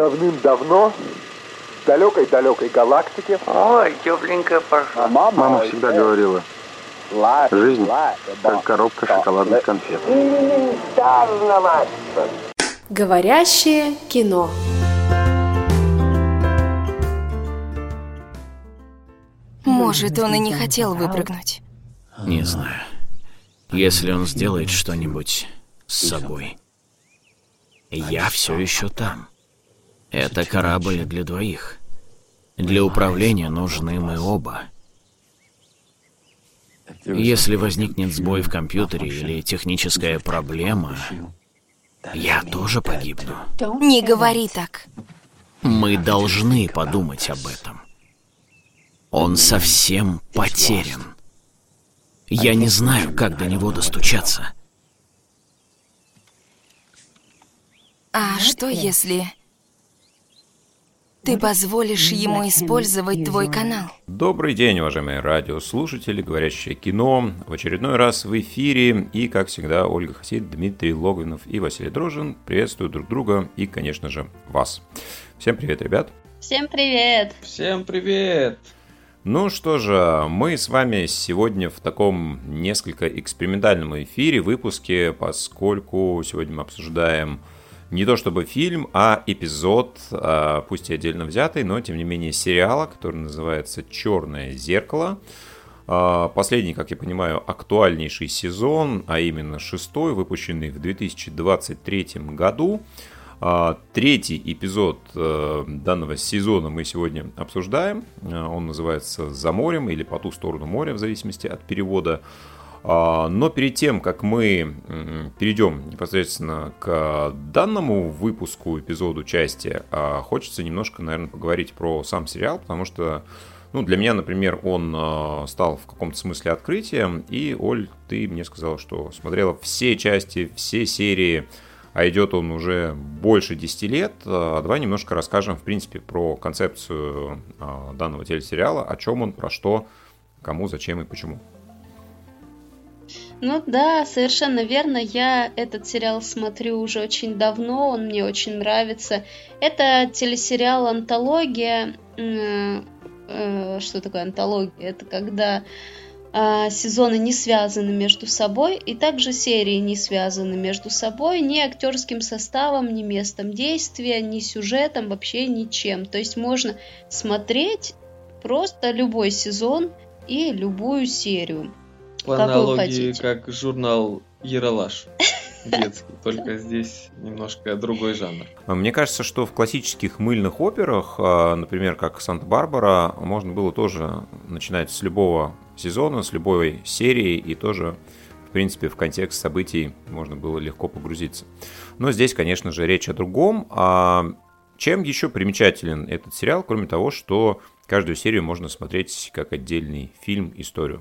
давным-давно в далекой-далекой галактике. Ой, тепленькая пошла. Мама всегда говорила, жизнь как коробка шоколадных конфет. Говорящее кино. Может, он и не хотел выпрыгнуть. Не знаю. Если он сделает что-нибудь с собой. Я все еще там. Это корабль для двоих. Для управления нужны мы оба. Если возникнет сбой в компьютере или техническая проблема, я тоже погибну. Не говори так. Мы должны подумать об этом. Он совсем потерян. Я не знаю, как до него достучаться. А что если ты позволишь ему использовать твой канал? Добрый день, уважаемые радиослушатели, говорящее кино. В очередной раз в эфире. И, как всегда, Ольга Хасид, Дмитрий Логвинов и Василий Дрожжин приветствуют друг друга и, конечно же, вас. Всем привет, ребят. Всем привет. Всем привет. Ну что же, мы с вами сегодня в таком несколько экспериментальном эфире, выпуске, поскольку сегодня мы обсуждаем не то чтобы фильм, а эпизод, пусть и отдельно взятый, но тем не менее сериала, который называется «Черное зеркало». Последний, как я понимаю, актуальнейший сезон, а именно 6-й, выпущенный в 2023 году. Третий эпизод данного сезона мы сегодня обсуждаем. Он называется «За морем» или «По ту сторону моря», в зависимости от перевода. Но перед тем, как мы перейдем непосредственно к данному выпуску, эпизоду, части, хочется немножко, наверное, поговорить про сам сериал, потому что, для меня, например, он стал в каком-то смысле открытием. И, Оль, ты мне сказала, что смотрела все части, все серии, а идет он уже больше 10 лет. Давай немножко расскажем, в принципе, про концепцию данного телесериала, о чем он, про что, кому, зачем и почему. Ну да, совершенно верно. Я этот сериал смотрю уже очень давно, он мне очень нравится. Это телесериал «Антология». Что такое антология? Это когда сезоны не связаны между собой, и также серии не связаны между собой ни актерским составом, ни местом действия, ни сюжетом, вообще ничем. То есть можно смотреть просто любой сезон и любую серию. По аналогии, как журнал «Ералаш» детский, только здесь немножко другой жанр. Мне кажется, что в классических мыльных операх, например, как «Санта-Барбара», можно было тоже начинать с любого сезона, с любой серии, и тоже, в принципе, в контекст событий можно было легко погрузиться. Но здесь, конечно же, речь о другом. Чем еще примечателен этот сериал, кроме того, что каждую серию можно смотреть как отдельный фильм, историю?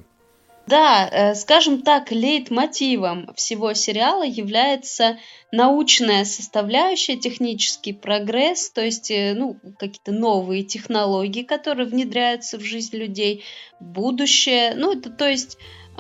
Да, скажем так, лейтмотивом всего сериала является научная составляющая, технический прогресс, то есть какие-то новые технологии, которые внедряются в жизнь людей, будущее, то есть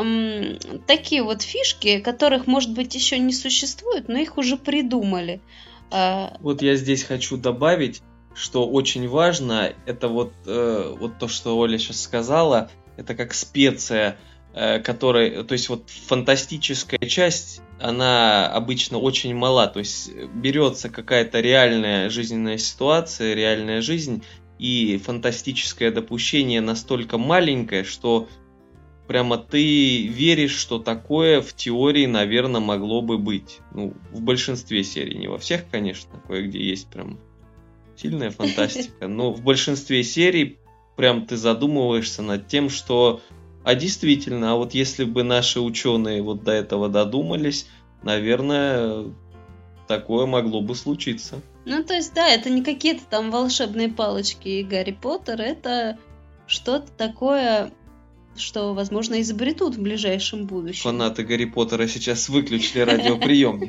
такие вот фишки, которых, может быть, еще не существует, но их уже придумали. Вот я здесь хочу добавить, что очень важно, это вот то, что Оля сейчас сказала, это как специя, которая, то есть вот фантастическая часть, она обычно очень мала, то есть берется какая-то реальная жизненная ситуация, реальная жизнь, и фантастическое допущение настолько маленькое, что прямо ты веришь, что такое в теории, наверное, могло бы быть. В большинстве серий, не во всех, конечно, кое-где есть прям сильная фантастика, но в большинстве серий прям ты задумываешься над тем, что действительно, вот если бы наши ученые вот до этого додумались, наверное, такое могло бы случиться. То есть, да, это не какие-то там волшебные палочки и Гарри Поттер, это что-то такое, что, возможно, изобретут в ближайшем будущем. Фанаты Гарри Поттера сейчас выключили радиоприемник.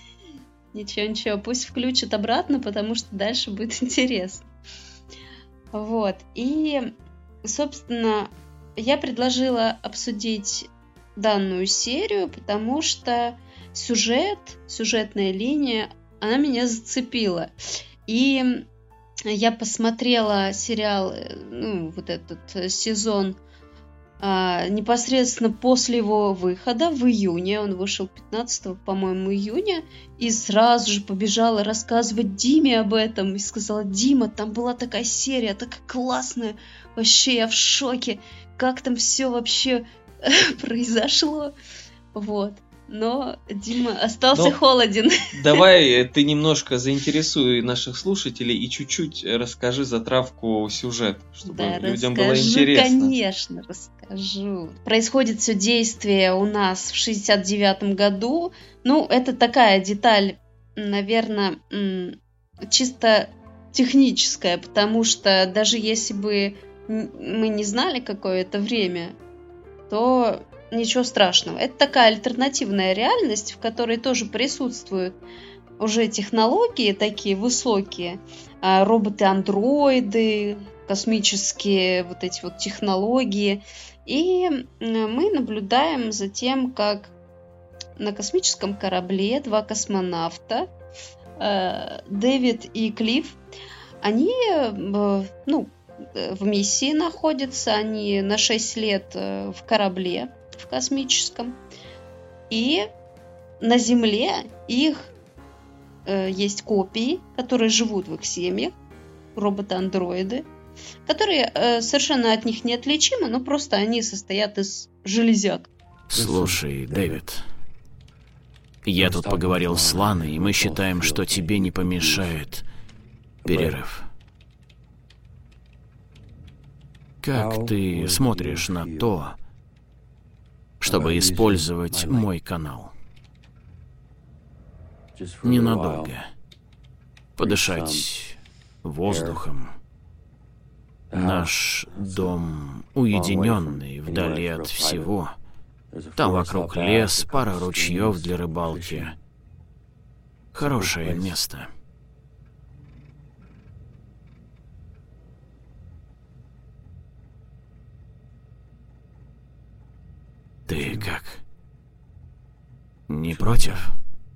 Ничего, пусть включат обратно, потому что дальше будет интересно. Вот, и, собственно, я предложила обсудить данную серию, потому что сюжетная линия, она меня зацепила. И я посмотрела сериал, вот этот сезон непосредственно после его выхода в июне. Он вышел 15, по-моему, июня. И сразу же побежала рассказывать Диме об этом. И сказала: Дима, там была такая серия, такая классная. Вообще я в шоке. Как там все вообще произошло. Вот. Но Дима остался холоден. Давай ты немножко заинтересуй наших слушателей и чуть-чуть расскажи затравку сюжета, чтобы людям было интересно. Конечно, расскажу. Происходит все действие у нас в 69-м году. Это такая деталь, наверное, чисто техническая, потому что даже если бы мы не знали, какое это время, то ничего страшного. Это такая альтернативная реальность, в которой тоже присутствуют уже технологии такие высокие, роботы-андроиды, космические вот эти вот технологии. И мы наблюдаем за тем, как на космическом корабле два космонавта, Дэвид и Клифф, они в миссии находятся, они на 6 лет в корабле, в космическом. И на Земле их есть копии, которые живут в их семьях, роботы-андроиды, которые совершенно от них неотличимы, но просто они состоят из железяк. Слушай, Дэвид, я тут поговорил с Ланой, и мы считаем, что тебе не помешает перерыв. Как ты смотришь на то, чтобы использовать мой канал? Ненадолго. Подышать воздухом. Наш дом уединенный, вдали от всего. Там вокруг лес, пара ручьев для рыбалки. Хорошее место. Ты как? Не против?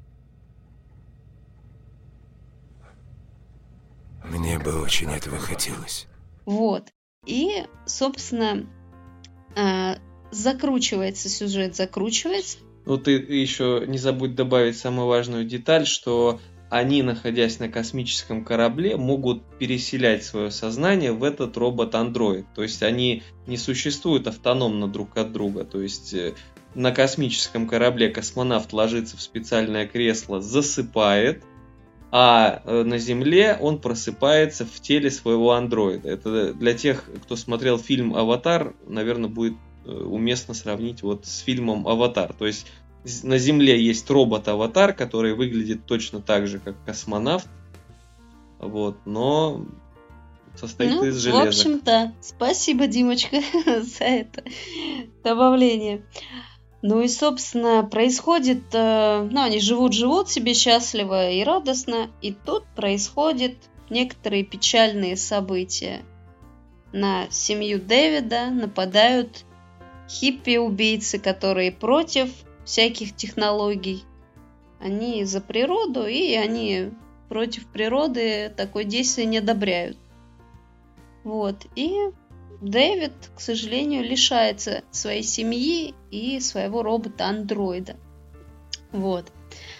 Мне бы очень этого хотелось. Вот. И, собственно, закручивается сюжет, закручивается. Ты еще не забудь добавить самую важную деталь, что они, находясь на космическом корабле, могут переселять свое сознание в этот робот-андроид. То есть они не существуют автономно друг от друга. То есть на космическом корабле космонавт ложится в специальное кресло, засыпает, а на Земле он просыпается в теле своего андроида. Это для тех, кто смотрел фильм «Аватар», наверное, будет уместно сравнить вот с фильмом «Аватар». То есть на Земле есть робот-аватар, который выглядит точно так же, как космонавт, вот, но состоит из железа. В общем-то, спасибо, Димочка, за это добавление. И, собственно, происходит, они живут себе счастливо и радостно, и тут происходят некоторые печальные события. На семью Дэвида нападают хиппи-убийцы, которые против всяких технологий. Они за природу, и они против природы такое действие не одобряют. Вот. И Дэвид, к сожалению, лишается своей семьи и своего робота-андроида. Вот.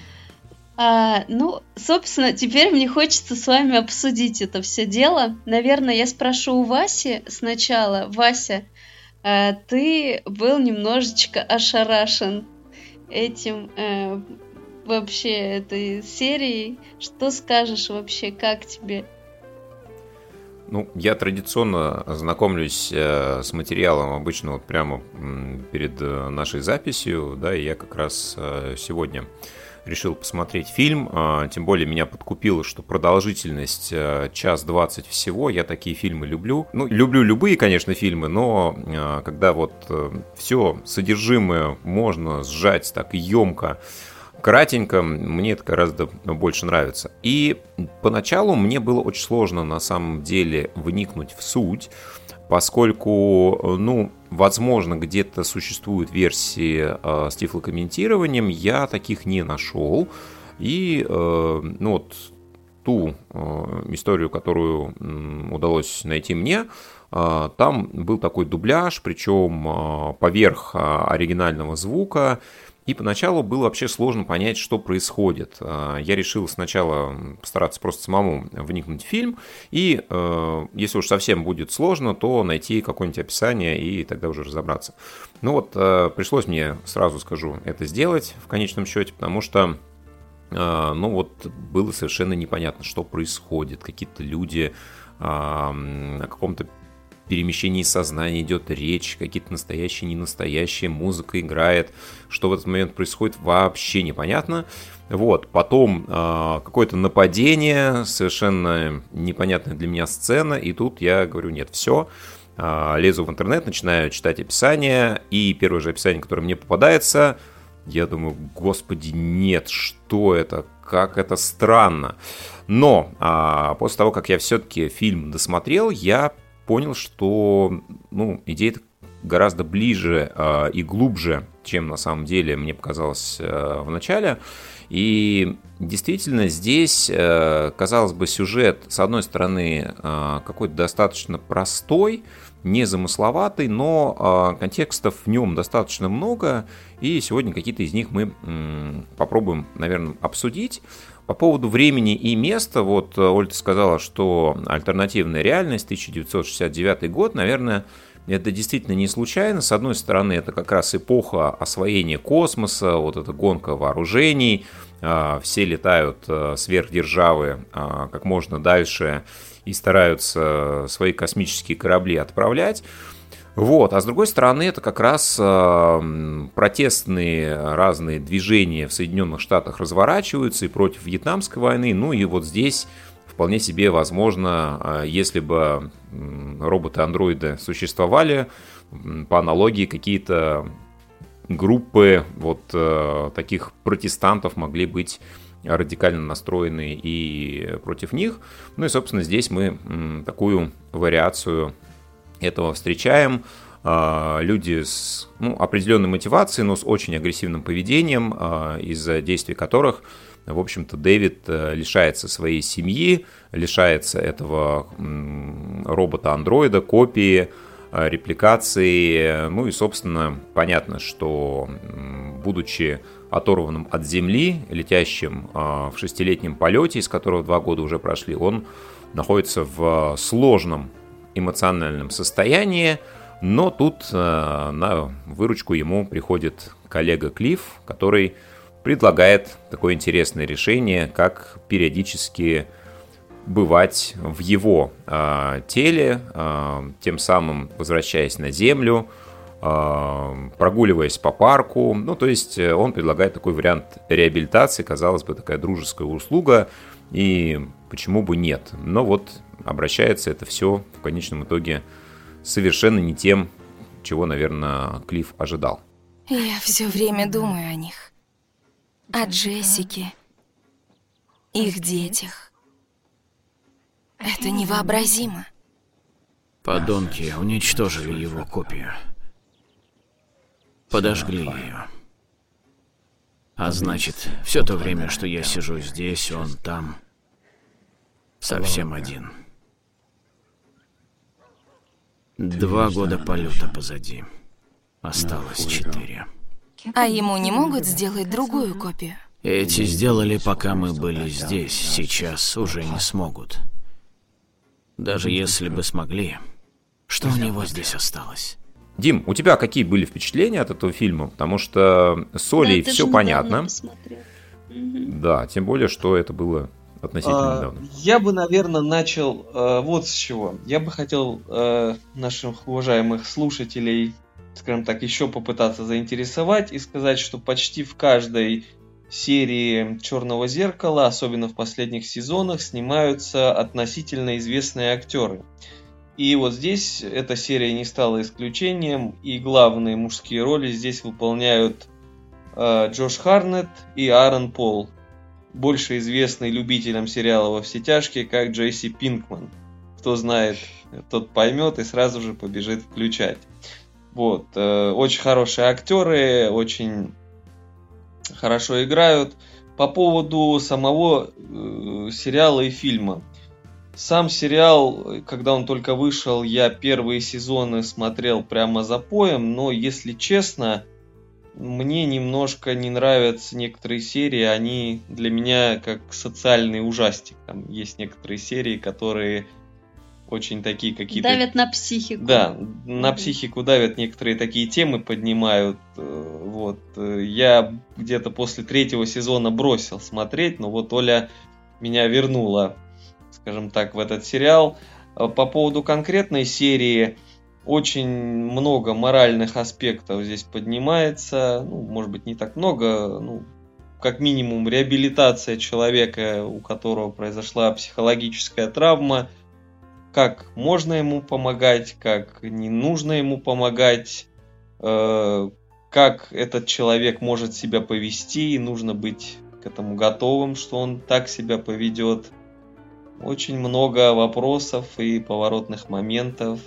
Собственно, теперь мне хочется с вами обсудить это все дело. Наверное, я спрошу у Васи сначала. Вася, ты был немножечко ошарашен этим вообще этой серией. Что скажешь вообще, как тебе? Я традиционно знакомлюсь с материалом обычно вот прямо перед нашей записью, да, и я как раз сегодня решил посмотреть фильм, тем более меня подкупило, что продолжительность 1:20 всего, я такие фильмы люблю. Люблю любые, конечно, фильмы, но когда вот все содержимое можно сжать так емко, кратенько, мне это гораздо больше нравится. И поначалу мне было очень сложно на самом деле вникнуть в суть, поскольку, возможно, где-то существуют версии с тифлокомментированием, я таких не нашел. И, ту историю, которую удалось найти мне, там был такой дубляж, причем поверх оригинального звука, и поначалу было вообще сложно понять, что происходит. Я решил сначала постараться просто самому вникнуть в фильм, и если уж совсем будет сложно, то найти какое-нибудь описание и тогда уже разобраться. Ну вот, пришлось мне, сразу скажу, это сделать в конечном счете, потому что ну вот было совершенно непонятно, что происходит. Какие-то люди о каком-то перемещении сознания идет речь, какие-то настоящие, ненастоящие, музыка играет. Что в этот момент происходит, вообще непонятно. Вот, потом какое-то нападение, совершенно непонятная для меня сцена, и тут я говорю, нет, все. Лезу в интернет, начинаю читать описание, и первое же описание, которое мне попадается, я думаю, господи, нет, что это, как это странно. Но после того, как я все-таки фильм досмотрел, я понял, что идея гораздо ближе и глубже, чем на самом деле мне показалось в начале. И действительно здесь, казалось бы, сюжет, с одной стороны, какой-то достаточно простой, незамысловатый, но контекстов в нем достаточно много, и сегодня какие-то из них мы попробуем, наверное, обсудить. По поводу времени и места, вот Ольга сказала, что альтернативная реальность, 1969 год, наверное, это действительно не случайно. С одной стороны, это как раз эпоха освоения космоса, вот эта гонка вооружений, все летают сверхдержавы как можно дальше и стараются свои космические корабли отправлять. Вот. А с другой стороны, это как раз протестные разные движения в Соединенных Штатах разворачиваются и против Вьетнамской войны. Ну и вот здесь вполне себе возможно, если бы роботы-андроиды существовали, по аналогии какие-то группы вот таких протестантов могли быть радикально настроены и против них. Ну и, собственно, здесь мы такую вариацию этого встречаем. Люди с определенной мотивацией, но с очень агрессивным поведением, из-за действий которых, в общем-то, Дэвид лишается своей семьи, лишается этого робота-андроида, копии, репликации. Ну и, собственно, понятно, что, будучи оторванным от Земли, летящим в 6-летнем полете, из которого 2 года уже прошли, он находится в сложном эмоциональном состоянии, но тут на выручку ему приходит коллега Клифф, который предлагает такое интересное решение, как периодически бывать в его теле, тем самым возвращаясь на Землю, прогуливаясь по парку. Ну, то есть он предлагает такой вариант реабилитации, казалось бы, такая дружеская услуга, и почему бы нет. Но вот обращается это все в конечном итоге совершенно не тем, чего, наверное, Клифф ожидал. Я все время думаю о них. О Джессике, их детях. Это невообразимо. Подонки уничтожили его копию. Подожгли ее. А значит, все то время, что я сижу здесь, он там, совсем один. 2 года полета позади. Осталось 4. А ему не могут сделать другую копию? Эти сделали, пока мы были здесь. Сейчас уже не смогут. Даже если бы смогли, что у него здесь осталось? Дим, у тебя какие были впечатления от этого фильма? Потому что с Олей все понятно. Да, тем более, что это было относительно недавно. Я бы, наверное, начал вот с чего. Я бы хотел наших уважаемых слушателей, скажем так, еще попытаться заинтересовать и сказать, что почти в каждой серии «Черного зеркала», особенно в последних сезонах, снимаются относительно известные актеры. И вот здесь эта серия не стала исключением, и главные мужские роли здесь выполняют Джош Харнетт и Аарон Пол, больше известный любителям сериала «Во все тяжкие» как Джесси Пинкман. Кто знает, тот поймет и сразу же побежит включать. Вот, очень хорошие актеры, очень хорошо играют, по поводу самого сериала и фильма. Сам сериал, когда он только вышел, я первые сезоны смотрел прямо запоем, но, если честно, мне немножко не нравятся некоторые серии, они для меня как социальный ужастик. Там есть некоторые серии, которые очень такие какие-то... Давят на психику. Да, на психику давят, некоторые такие темы поднимают. Вот. Я где-то после 3-го сезона бросил смотреть, но вот Оля меня вернула, скажем так, в этот сериал. По поводу конкретной серии, очень много моральных аспектов здесь поднимается. Ну, может быть, не так много, ну, как минимум реабилитация человека, у которого произошла психологическая травма. Как можно ему помогать, как не нужно ему помогать, как этот человек может себя повести, и нужно быть к этому готовым, что он так себя поведет. Очень много вопросов и поворотных моментов,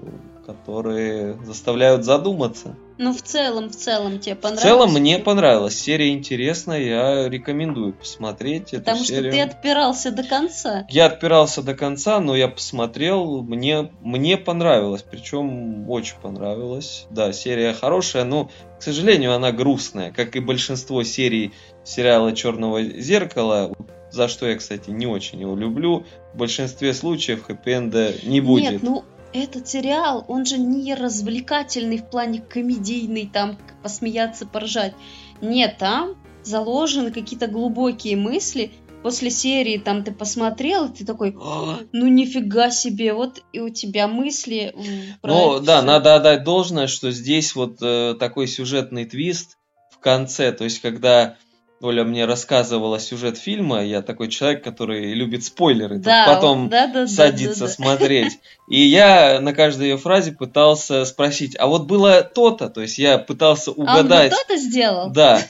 которые заставляют задуматься. Ну, в целом тебе понравилось? В целом мне понравилось. Серия интересная, я рекомендую посмотреть эту Потому серию. Потому что ты отпирался до конца. Я отпирался до конца, но я посмотрел, мне понравилось, причем очень понравилось. Да, серия хорошая, но, к сожалению, она грустная, как и большинство серий сериала «Черного зеркала», за что я, кстати, не очень его люблю. В большинстве случаев хэппи-энда не будет. Нет, ну, этот сериал, он же не развлекательный в плане комедийный, там посмеяться, поржать. Нет, там заложены какие-то глубокие мысли. После серии там ты посмотрел, и ты такой, ну нифига себе, вот и у тебя мысли. Ну да, надо отдать должное, что здесь вот такой сюжетный твист в конце, то есть когда Оля мне рассказывала сюжет фильма, я такой человек, который любит спойлеры, да, потом садится смотреть. И я на каждой ее фразе пытался спросить, а вот было то-то, то есть я пытался угадать. А он вот то-то сделал? Да.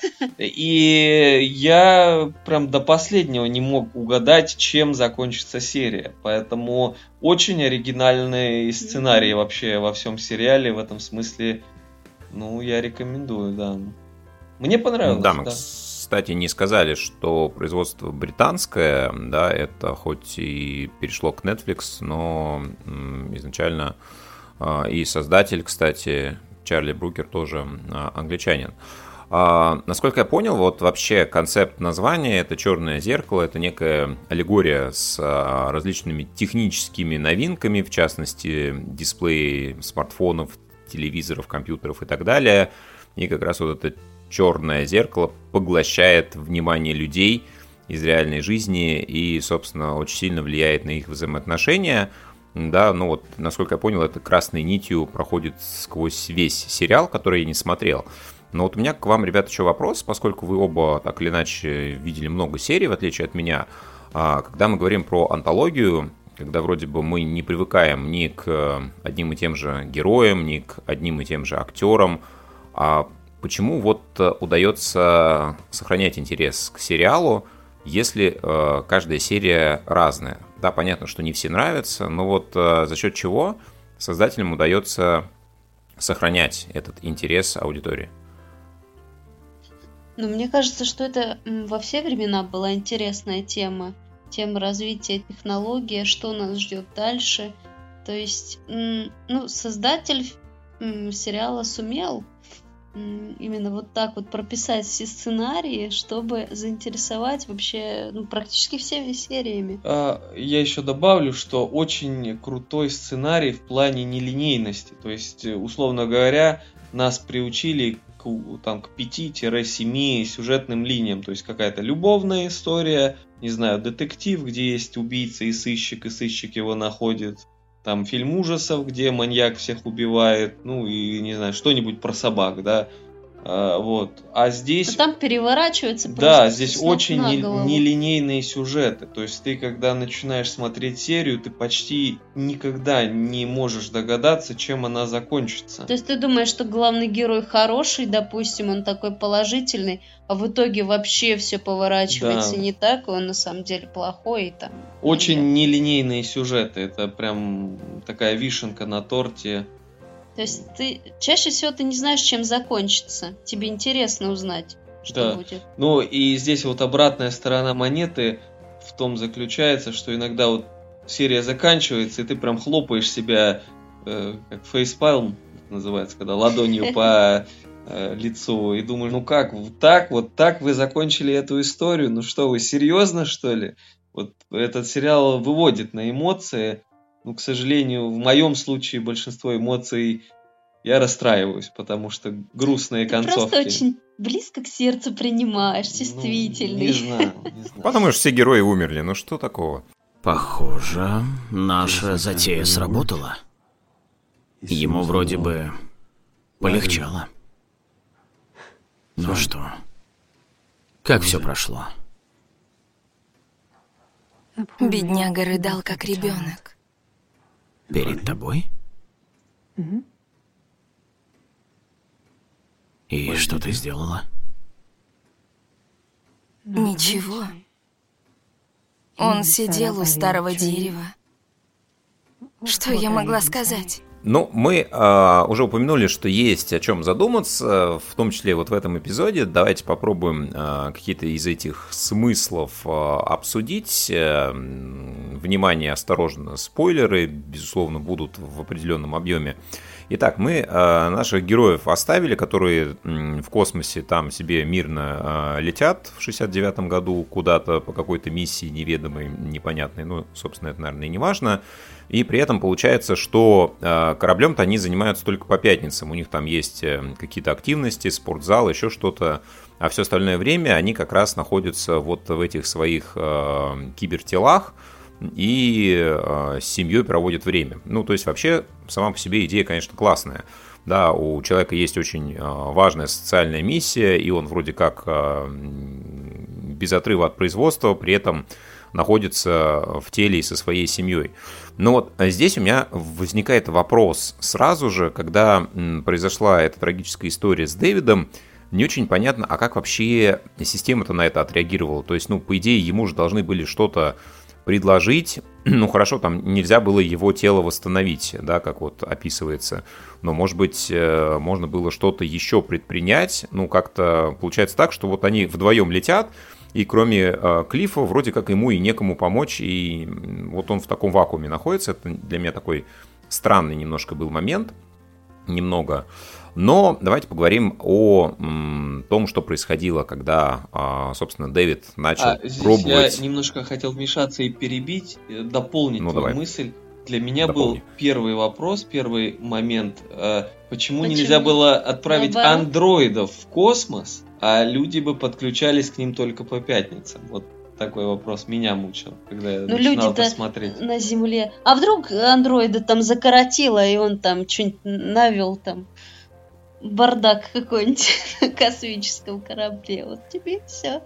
И я прям до последнего не мог угадать, чем закончится серия. Поэтому очень оригинальный сценарий вообще во всем сериале, в этом смысле, ну, я рекомендую, да. Мне понравилось, да. Кстати, не сказали, что производство британское, да, это хоть и перешло к Netflix, но изначально и создатель, кстати, Чарли Брукер тоже англичанин. Насколько я понял, вот вообще концепт названия — это «Черное зеркало», это некая аллегория с различными техническими новинками, в частности, дисплеи смартфонов, телевизоров, компьютеров и так далее. И как раз вот это черное зеркало поглощает внимание людей из реальной жизни и, собственно, очень сильно влияет на их взаимоотношения. Да, ну вот, насколько я понял, это красной нитью проходит сквозь весь сериал, который я не смотрел. Но вот у меня к вам, ребята, еще вопрос, поскольку вы оба так или иначе видели много серий, в отличие от меня. Когда мы говорим про антологию, когда вроде бы мы не привыкаем ни к одним и тем же героям, ни к одним и тем же актерам, почему вот удается сохранять интерес к сериалу, если каждая серия разная? Да, понятно, что не все нравятся, но вот за счет чего создателям удается сохранять этот интерес аудитории? Ну, мне кажется, что это во все времена была интересная тема. Тема развития технологий, что нас ждет дальше. То есть, ну, создатель сериала сумел именно вот так вот прописать все сценарии, чтобы заинтересовать вообще практически всеми сериями. Я еще добавлю, что очень крутой сценарий в плане нелинейности. То есть, условно говоря, нас приучили к 5-7 сюжетным линиям. То есть какая-то любовная история, не знаю, детектив, где есть убийца и сыщик его находит. Там фильм ужасов, где маньяк всех убивает, ну и, не знаю, что-нибудь про собак, да, вот. А здесь... Там переворачивается просто. Да, здесь очень нелинейные сюжеты, то есть ты, когда начинаешь смотреть серию, ты почти никогда не можешь догадаться, чем она закончится. То есть ты думаешь, что главный герой хороший, допустим, он такой положительный, а в итоге вообще все поворачивается не так, и он на самом деле плохой. И там... Очень нелинейные сюжеты, это прям такая вишенка на торте. То есть ты чаще всего ты не знаешь, чем закончится. Тебе интересно узнать, что Да. будет. Ну и здесь вот обратная сторона монеты в том заключается, что иногда вот серия заканчивается, и ты прям хлопаешь себя, как фейспалм называется, когда ладонью по лицу, и думаешь, ну как, вот так вы закончили эту историю? Ну что, вы серьезно, что ли? Вот этот сериал выводит на эмоции. Ну, к сожалению, в моем случае большинство эмоций я расстраиваюсь, потому что грустные Ты концовки. просто очень близко к сердцу принимаешь, чувствительный. Не знаю. Потому что все герои умерли, ну что такого? Похоже, наша затея сработала. Ему вроде бы полегчало. Ну что, как все прошло? Бедняга рыдал, как ребенок. Перед тобой? И что ты сделала? Ничего. Он сидел у старого дерева. Что я могла сказать? Ну, мы уже упомянули, что есть о чем задуматься, в том числе вот в этом эпизоде. Давайте попробуем какие-то из этих смыслов обсудить. Внимание, осторожно, спойлеры, безусловно, будут в определенном объеме. Итак, мы наших героев оставили, которые в космосе там себе мирно летят в 69-м году куда-то по какой-то миссии неведомой, непонятной. Ну, собственно, это, наверное, и не важно. И при этом получается, что кораблем-то они занимаются только по пятницам. У них там есть какие-то активности, спортзал, еще что-то. А все остальное время они как раз находятся вот в этих своих кибертелах и с семьей проводят время. Ну, то есть вообще сама по себе идея, конечно, классная. Да, у человека есть очень важная социальная миссия, и он вроде как без отрыва от производства, при этом находится в теле и со своей семьей. Но вот здесь у меня возникает вопрос. Сразу же, когда произошла эта трагическая история с Дэвидом, не очень понятно, а как вообще система-то на это отреагировала. То есть, ну, по идее, ему же должны были что-то предложить. Ну, хорошо, там нельзя было его тело восстановить, да, как вот описывается. Но, может быть, можно было что-то еще предпринять. Ну, как-то получается так, что вот они вдвоем летят, и кроме Клиффа вроде как ему и некому помочь, и вот он в таком вакууме находится. Это для меня такой странный немножко был момент, немного. Но давайте поговорим о том, что происходило, когда, собственно, Дэвид начал пробовать. Я немножко хотел вмешаться и перебить, дополнить твою давай. мысль. Для меня Дополни. был первый вопрос, первый момент. Почему нельзя было отправить андроидов в космос, а люди бы подключались к ним только по пятницам? Вот такой вопрос меня мучил, когда я начинал это смотреть. На Земле. А вдруг андроида там закоротило, и он там что-нибудь навел там бардак какой-нибудь на космическом корабле. Вот тебе и все.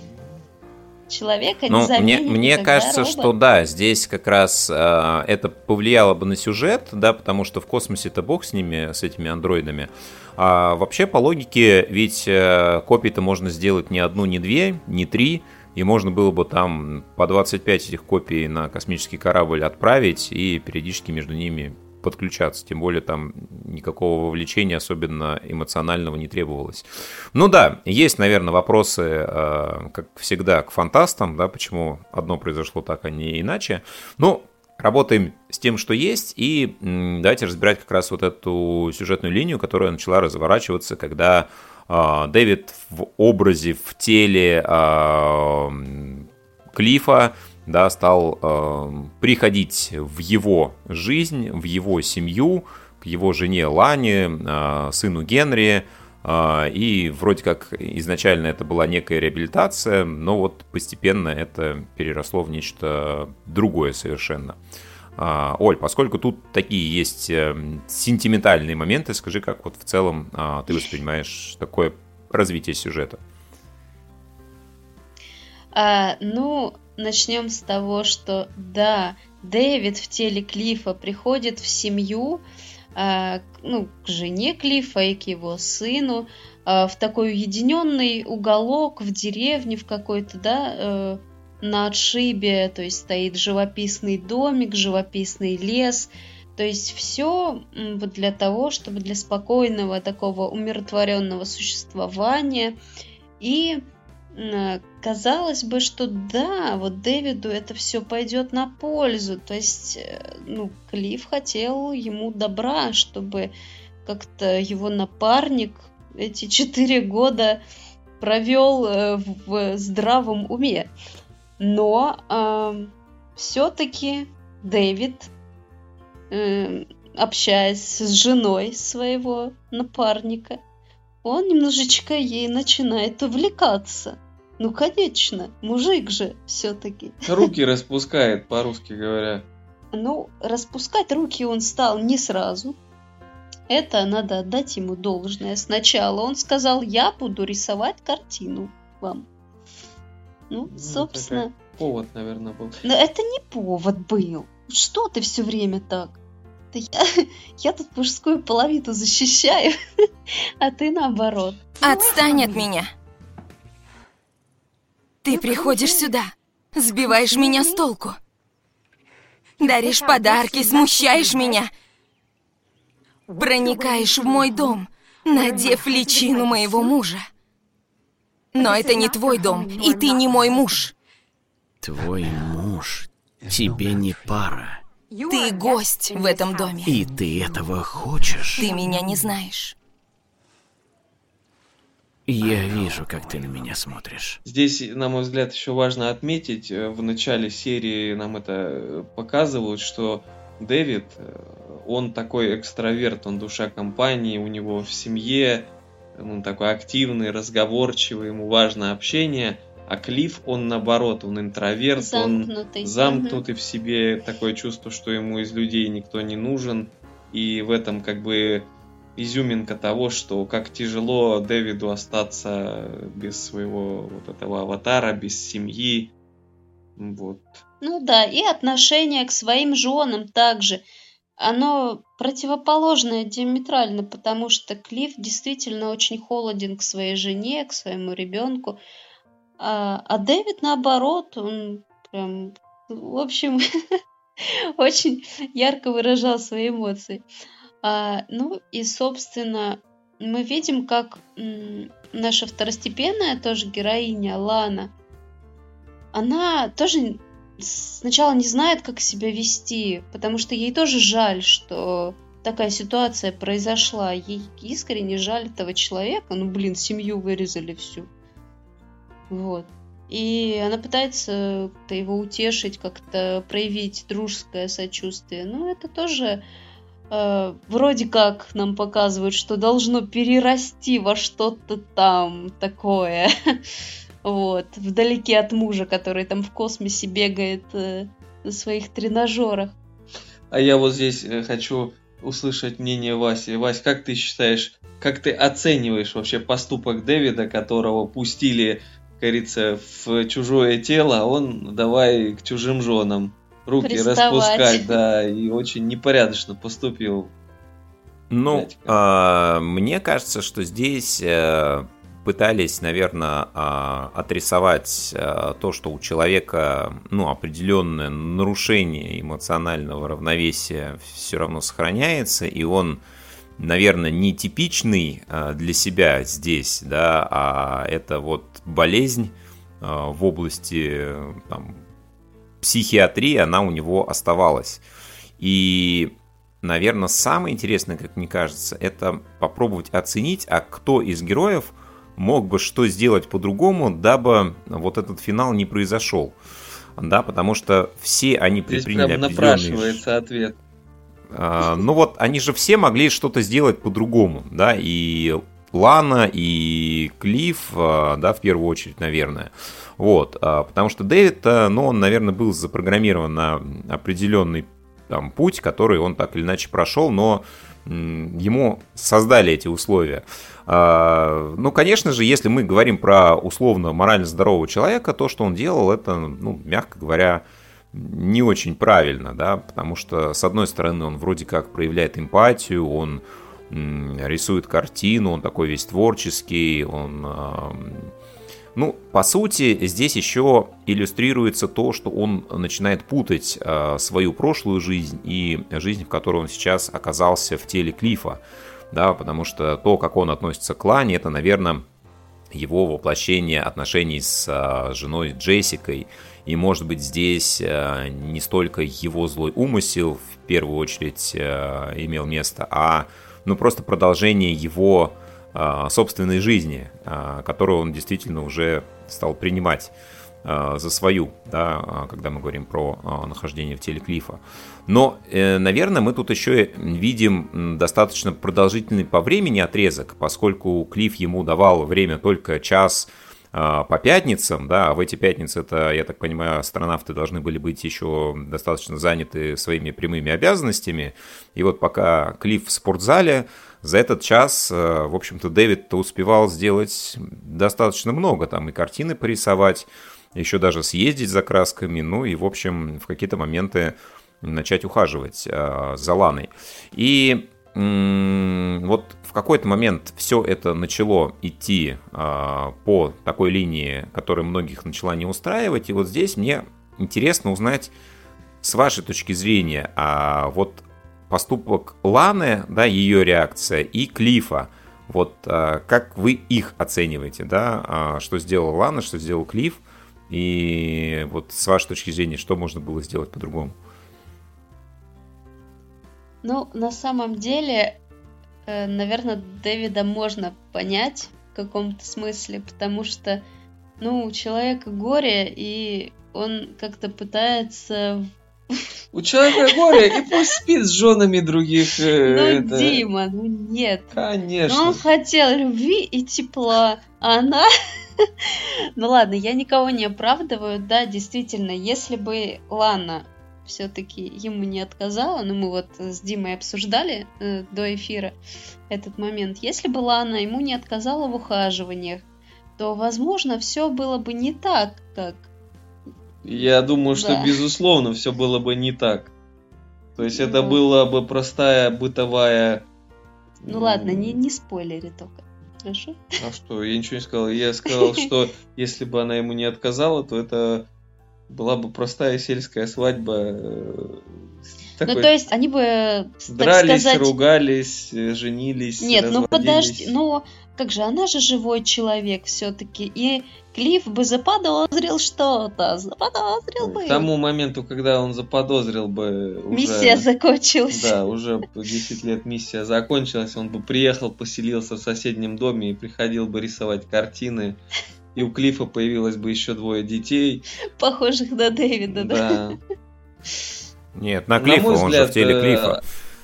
Человека не заменит. Мне кажется, робот. что да, здесь как раз это повлияло бы на сюжет, да, потому что в космосе-то бог с ними, с этими андроидами. А вообще, по логике, ведь копий-то можно сделать не одну, не две, не три, и можно было бы там по 25 этих копий на космический корабль отправить и периодически между ними подключаться, тем более там никакого вовлечения особенно эмоционального не требовалось. Ну да, есть, наверное, вопросы, как всегда, к фантастам, да, почему одно произошло так, а не иначе. Ну, работаем с тем, что есть, и давайте разбирать как раз вот эту сюжетную линию, которая начала разворачиваться, когда Дэвид в образе, в теле Клиффа, да, стал приходить в его жизнь, в его семью, к его жене Лане, сыну Генри, и вроде как изначально это была некая реабилитация, но вот постепенно это переросло в нечто другое совершенно. Оль, поскольку тут такие есть сентиментальные моменты, скажи, как вот в целом ты воспринимаешь такое развитие сюжета? Начнем с того, что да, Дэвид в теле Клиффа приходит в семью, к жене Клиффа и к его сыну, в такой уединенный уголок в деревне в какой-то, да, на отшибе, то есть стоит живописный домик, живописный лес, то есть все для того, чтобы для спокойного такого умиротворенного существования. И казалось бы, что да, вот Дэвиду это все пойдет на пользу. То есть, Клифф хотел ему добра, чтобы как-то его напарник эти 4 года провел в здравом уме. Но все-таки Дэвид, общаясь с женой своего напарника, он немножечко ей начинает увлекаться. Ну, конечно, мужик же все-таки. Руки распускает, по-русски говоря. Распускать руки он стал не сразу. Это надо отдать ему должное. Сначала он сказал: я буду рисовать картину вам. Собственно... Повод, наверное, был. Но это не повод был. Что ты все время так? Я тут мужскую половину защищаю, а ты наоборот. Отстань от меня. Ты приходишь сюда, сбиваешь меня с толку. Даришь подарки, смущаешь меня. Проникаешь в мой дом, надев личину моего мужа. Но это не твой дом, и ты не мой муж. Твой муж тебе не пара. Ты гость в этом доме. И ты этого хочешь? Ты меня не знаешь. Я вижу, как ты на меня смотришь. Здесь, на мой взгляд, еще важно отметить, в начале серии нам это показывают, что Дэвид, он такой экстраверт, он душа компании, у него в семье, он такой активный, разговорчивый, ему важно общение, а Клифф, он наоборот, он интроверт, он замкнутый в себе, такое чувство, что ему из людей никто не нужен, и в этом как бы изюминка того, что как тяжело Дэвиду остаться без своего вот этого аватара, без семьи. Вот. И отношение к своим женам также. Оно противоположное диаметрально, потому что Клифф действительно очень холоден к своей жене, к своему ребенку. А Дэвид, наоборот, он прям, в общем, очень ярко выражал свои эмоции. И, собственно, мы видим, как наша второстепенная тоже героиня Лана, она тоже сначала не знает, как себя вести, потому что ей тоже жаль, что такая ситуация произошла. Ей искренне жаль этого человека. Семью вырезали всю. Вот. И она пытается как-то его утешить, как-то проявить дружеское сочувствие. Это тоже... вроде как нам показывают, что должно перерасти во что-то там такое. Вот. Вдалеке от мужа, который там в космосе бегает на своих тренажерах. А я вот здесь хочу услышать мнение Васи. Вась, как ты считаешь, как ты оцениваешь вообще поступок Дэвида, которого пустили, как говорится, в чужое тело, а он давай к чужим женам руки распускать, да, и очень непорядочно поступил. Мне кажется, что здесь пытались, наверное, отрисовать то, что у человека, определенное нарушение эмоционального равновесия все равно сохраняется, и он, наверное, не типичный для себя здесь, да, а это вот болезнь в области психиатрии, она у него оставалась. И, наверное, самое интересное, как мне кажется, это попробовать оценить, а кто из героев мог бы что сделать по-другому, дабы вот этот финал не произошел. Да, потому что все они предприняли определенные... Здесь прям напрашивается ответ. Они же все могли что-то сделать по-другому, да, и Лана, и Клифф, да, в первую очередь, наверное. Вот, потому что Дэвид, он, наверное, был запрограммирован на определенный путь, который он так или иначе прошел, но ему создали эти условия. Конечно же, если мы говорим про условно морально здорового человека, то, что он делал, это, мягко говоря, не очень правильно, да, потому что, с одной стороны, он вроде как проявляет эмпатию, он рисует картину, он такой весь творческий, он... по сути, здесь еще иллюстрируется то, что он начинает путать свою прошлую жизнь и жизнь, в которой он сейчас оказался в теле Клиффа, да, потому что то, как он относится к Лане, это, наверное, его воплощение отношений с женой Джессикой. И, может быть, здесь не столько его злой умысел в первую очередь имел место, а просто продолжение его собственной жизни, которую он действительно уже стал принимать за свою, да, когда мы говорим про нахождение в теле Клиффа. Но, наверное, мы тут еще видим достаточно продолжительный по времени отрезок, поскольку Клифф ему давал время только час по пятницам, да, а в эти пятницы, это, я так понимаю, астронавты должны были быть еще достаточно заняты своими прямыми обязанностями. И вот пока Клифф в спортзале, за этот час, в общем-то, Дэвид-то успевал сделать достаточно много, там и картины порисовать, еще даже съездить за красками, ну и, в общем, в какие-то моменты начать ухаживать за Ланой. И вот в какой-то момент все это начало идти по такой линии, которая многих начала не устраивать. И вот здесь мне интересно узнать, с вашей точки зрения, вот поступок Ланы, да, ее реакция, и Клиффа, вот как вы их оцениваете, да, что сделала Лана, что сделал Клифф, и вот с вашей точки зрения, что можно было сделать по-другому? Ну, на самом деле, наверное, Дэвида можно понять в каком-то смысле, потому что, у человека горе, и он как-то пытается... У человека горе, и пусть спит с женами других. Дима, нет. Конечно. Он хотел любви и тепла, а она... Ну ладно, я никого не оправдываю, да, действительно, если бы Лана все-таки ему не отказала, мы вот с Димой обсуждали до эфира этот момент, если бы Лана ему не отказала в ухаживаниях, то, возможно, все было бы не так, как... Я думаю, что, безусловно, все было бы не так. То есть это была бы простая бытовая... Ну ладно, не спойлери только. Хорошо? А что, я ничего не сказал. Я сказал, что если бы она ему не отказала, то это была бы простая сельская свадьба. Такой... то есть они бы, дрались, сказать... ругались, женились, Нет, подожди, как же, она же живой человек все-таки, и Клифф бы заподозрил что-то, бы. К тому моменту, когда он заподозрил бы... Миссия закончилась. Да, уже 10 лет миссия закончилась, он бы приехал, поселился в соседнем доме и приходил бы рисовать картины, и у Клиффа появилось бы еще 2 детей. Похожих на Дэвида, да? Нет, на Клиффа, он же в теле Клиффа.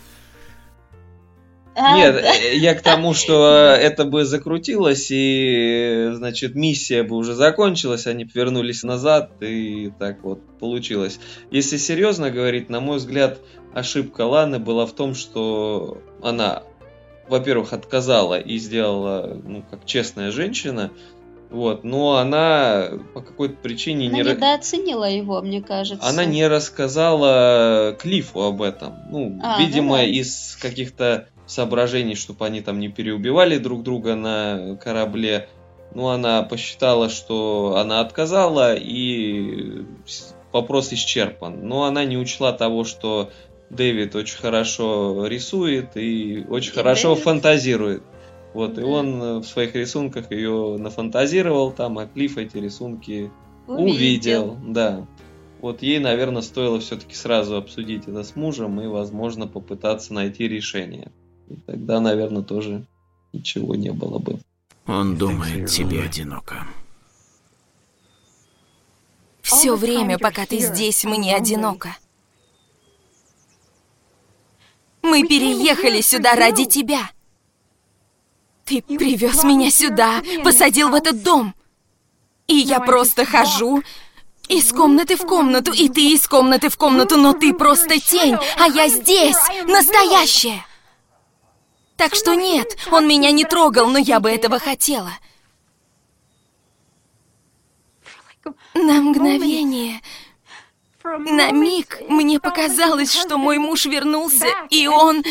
Нет, я к тому, что это бы закрутилось, и, значит, миссия бы уже закончилась, они бы вернулись назад, и так вот получилось. Если серьезно говорить, на мой взгляд, ошибка Ланы была в том, что она, во-первых, отказала и сделала, как честная женщина, но она по какой-то причине... недооценила его, мне кажется. Она не рассказала Клиффу об этом. Видимо, из каких-то соображений, чтобы они там не переубивали друг друга на корабле. Она посчитала, что она отказала, и вопрос исчерпан. Но она не учла того, что Дэвид очень хорошо рисует и очень хорошо фантазирует. И он в своих рисунках ее нафантазировал там, а Клифф эти рисунки увидел. Да. Ей, наверное, стоило все-таки сразу обсудить это с мужем и, возможно, попытаться найти решение. И тогда, наверное, тоже ничего не было бы. Он думает, тебе одиноко. Все время, пока ты здесь, мне одиноко. Мы переехали сюда ради тебя. Ты привез меня сюда, посадил в этот дом. И я просто хожу из комнаты в комнату, и ты из комнаты в комнату, но ты просто тень, а я здесь, настоящая. Так что нет, он меня не трогал, но я бы этого хотела. На мгновение, на миг мне показалось, что мой муж вернулся, и он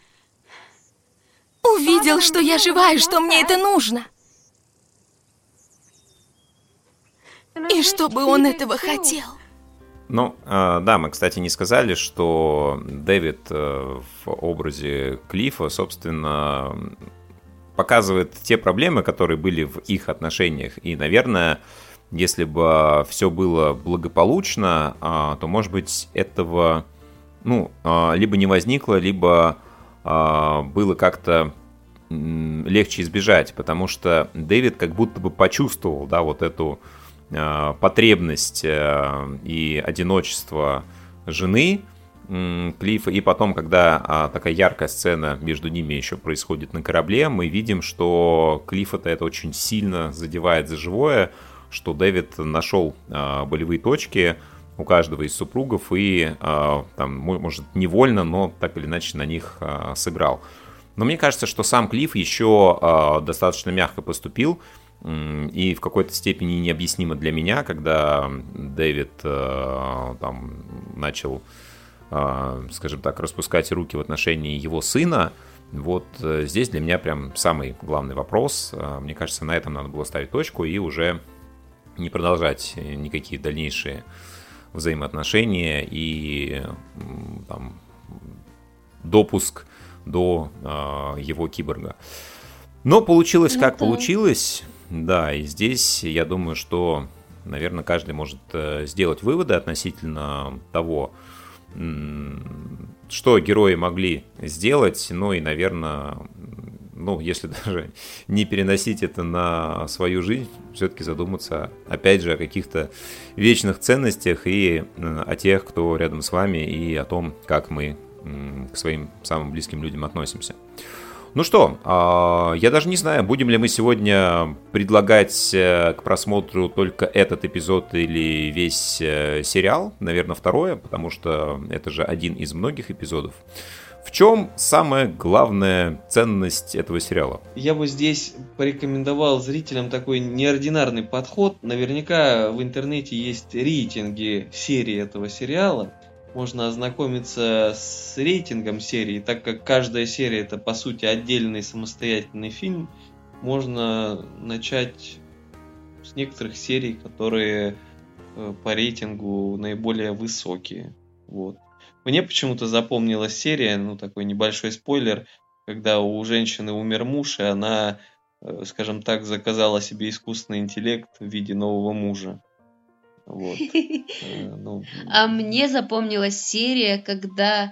увидел, что я жива и что мне это нужно. И чтобы он этого хотел. Да, мы, кстати, не сказали, что Дэвид в образе Клиффа, собственно, показывает те проблемы, которые были в их отношениях. И, наверное, если бы все было благополучно, то, может быть, этого либо не возникло, либо было как-то легче избежать, потому что Дэвид как будто бы почувствовал, да, вот эту потребность и одиночество жены Клиффа, и потом, когда такая яркая сцена между ними еще происходит на корабле, мы видим, что Клиффа-то это очень сильно задевает за живое, что Дэвид нашел болевые точки у каждого из супругов и, там, может, невольно, но так или иначе на них сыграл. Но мне кажется, что сам Клифф еще достаточно мягко поступил, и в какой-то степени необъяснимо для меня, когда Дэвид там начал, скажем так, распускать руки в отношении его сына. Вот здесь для меня прям самый главный вопрос. Мне кажется, на этом надо было ставить точку и уже не продолжать никакие дальнейшие взаимоотношения и там, допуск до его киборга. Но получилось как получилось. Да, и здесь я думаю, что, наверное, каждый может сделать выводы относительно того, что герои могли сделать, ну и, наверное, если даже не переносить это на свою жизнь, все-таки задуматься, опять же, о каких-то вечных ценностях и о тех, кто рядом с вами, и о том, как мы к своим самым близким людям относимся. Ну что, я даже не знаю, будем ли мы сегодня предлагать к просмотру только этот эпизод или весь сериал. Наверное, второе, потому что это же один из многих эпизодов. В чем самая главная ценность этого сериала? Я бы здесь порекомендовал зрителям такой неординарный подход. Наверняка в интернете есть рейтинги серии этого сериала. Можно ознакомиться с рейтингом серии, так как каждая серия это по сути отдельный самостоятельный фильм. Можно начать с некоторых серий, которые по рейтингу наиболее высокие. Вот. Мне почему-то запомнилась серия, такой небольшой спойлер, когда у женщины умер муж, и она, скажем так, заказала себе искусственный интеллект в виде нового мужа. Вот. А мне запомнилась серия, когда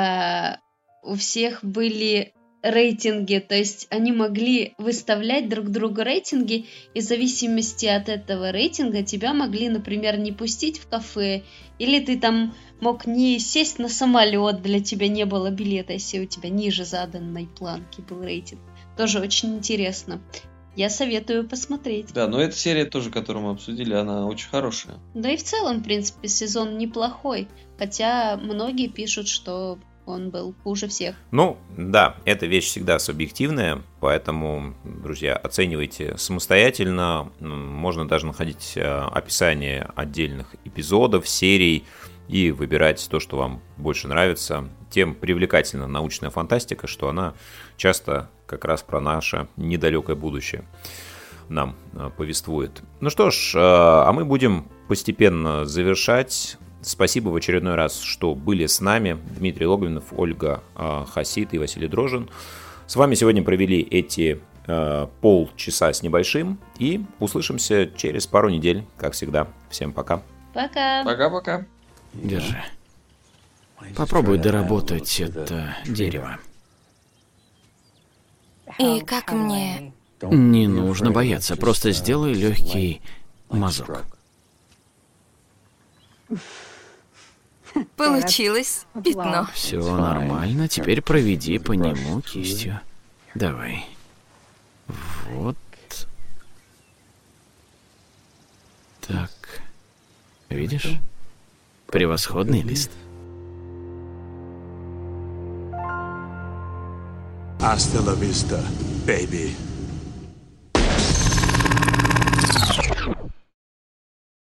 у всех были рейтинги, то есть они могли выставлять друг другу рейтинги, и в зависимости от этого рейтинга тебя могли, например, не пустить в кафе, или ты там мог не сесть на самолет, для тебя не было билета, если у тебя ниже заданной планки был рейтинг. Тоже очень интересно. Я советую посмотреть. Да, но эта серия тоже, которую мы обсудили, она очень хорошая. Да и в целом, в принципе, сезон неплохой. Хотя многие пишут, что он был хуже всех. Да, эта вещь всегда субъективная, поэтому, друзья, оценивайте самостоятельно. Можно даже находить описание отдельных эпизодов, серий и выбирать то, что вам больше нравится. Тем привлекательна научная фантастика, что она часто как раз про наше недалекое будущее нам повествует. Ну что ж, а мы будем постепенно завершать. Спасибо в очередной раз, что были с нами. Дмитрий Логвинов, Ольга Хасид и Василий Дрожжин. С вами сегодня провели эти полчаса с небольшим. И услышимся через пару недель, как всегда. Всем пока. Пока. Пока-пока. Держи. Попробуй доработать это дерево. И как мне... Не нужно бояться, просто сделай легкий мазок. Получилось пятно. Все нормально, теперь проведи по нему кистью. Давай. Вот. Так. Видишь? Превосходный лист. Hasta la vista, baby.